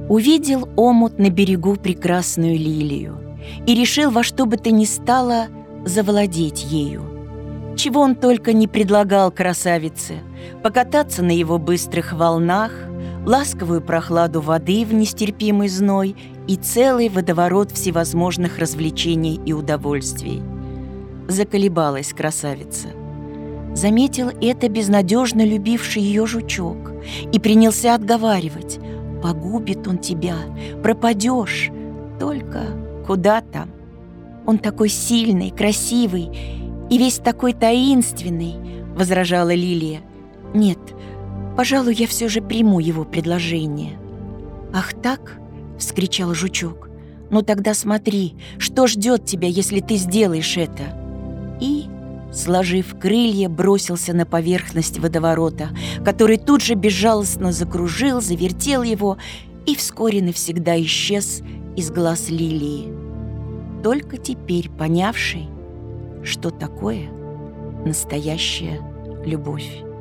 Увидел омут на берегу прекрасную лилию и решил во что бы то ни стало завладеть ею. Чего он только не предлагал красавице: покататься на его быстрых волнах, ласковую прохладу воды в нестерпимый зной и целый водоворот всевозможных развлечений и удовольствий. Заколебалась красавица. Заметил это безнадежно любивший ее жучок и принялся отговаривать: «Погубит он тебя, пропадешь, только куда там? Он такой сильный, красивый и весь такой таинственный», — возражала Лилия. «Нет, пожалуй, я все же приму его предложение». «Ах так?» — вскричал жучок. «Ну тогда смотри, что ждет тебя, если ты сделаешь это?» И, сложив крылья, бросился на поверхность водоворота, который тут же безжалостно закружил, завертел его и вскоре навсегда исчез из глаз Лилии, только теперь понявшей, что такое настоящая любовь.